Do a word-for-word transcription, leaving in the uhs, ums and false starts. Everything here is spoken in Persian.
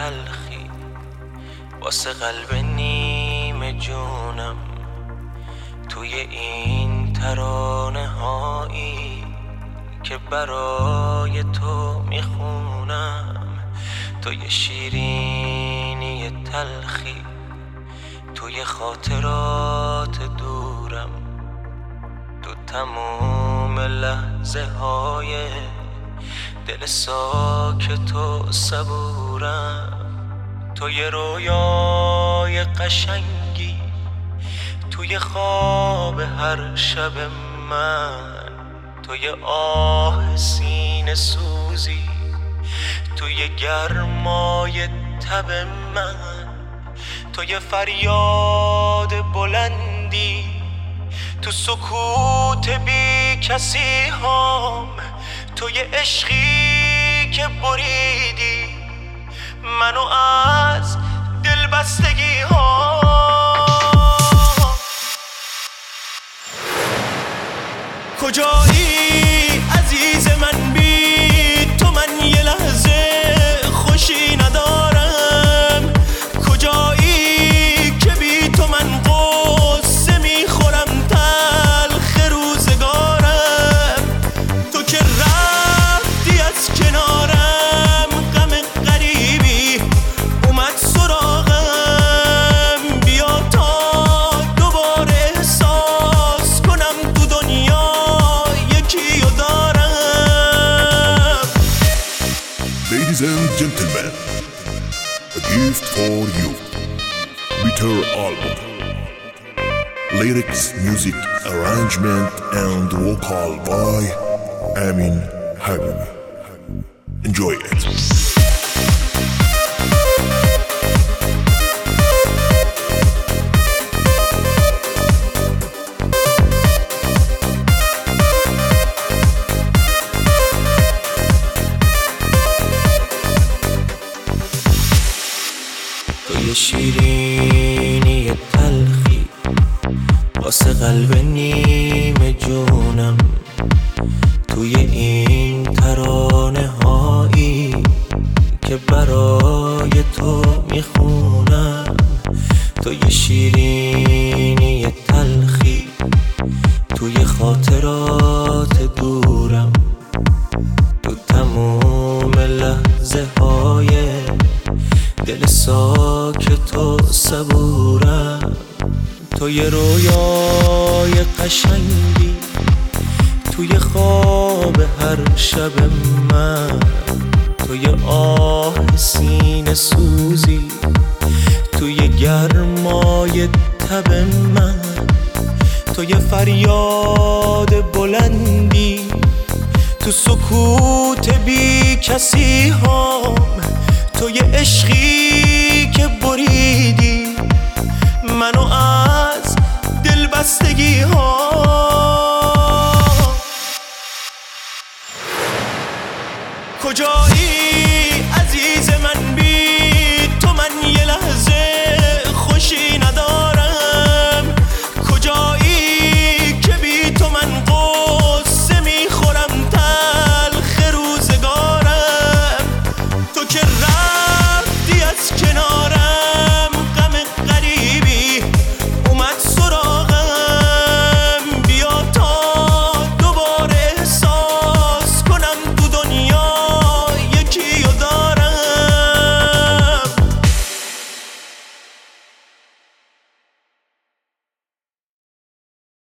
تلخی واسه قلب نیمه جونم، توی این ترانه هایی که برای تو میخونم. توی شیرینی تلخی توی خاطرات دورم، تو تموم لحظه های دل ساکت و صبورم. توی رویای قشنگی توی خواب هر شب من، توی آه سینه سوزی توی گرمای تب من، توی فریاد بلندی تو سکوت بی کسی هام، توی عشقی که بریدی منو از دل بستگی ها. کجایی عزیز من، بی تو من یه لحظه خوشی ندارم. کجایی که بی تو من قصه میخورم تلخ روزگارم. تو که رفتی از کنارم غم غریبی اومد سراغم. بیا تا دوباره احساس کنم تو دنیا یکیو دارم. Ladies and gentlemen, a gift for you. Bitter album. Lyrics, music, arrangement and vocal by Amin Habibi. Enjoy it. توی شیرینی تلخی واسه قلب نیمه جونم، توی این ترانه هایی که برای تو میخونم. توی شیرینی تلخی توی خاطرات دورم، تو تموم لحظه های دل ساکت و صبورم. توی رویای قشنگی توی خواب هر شب من، توی آه سینه سوزی توی گرمای تب من، توی فریاد بلندی تو سکوت بی کسی هام، توی عشقی که بریدی منو از دل بستگی ها. کجا